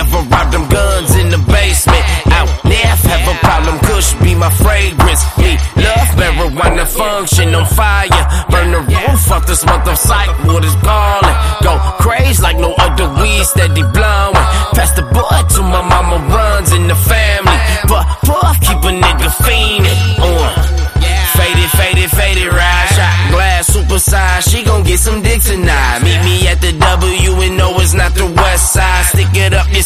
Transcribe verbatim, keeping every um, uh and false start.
never rob them guns in the basement. Out there, have a problem, Kush be my fragrance. Me love marijuana, function on fire. Burn the roof off this month of sight, water's ballin'. Go crazy like no other weed, steady blowin'. Pass the boy to my mama, runs in the family. But puff, keep a nigga fiendin' on. Faded, faded, faded, ride. Shot glass, super size. She gon' get some dick tonight. Meet me at the W and know it's not the west side. Stick it up,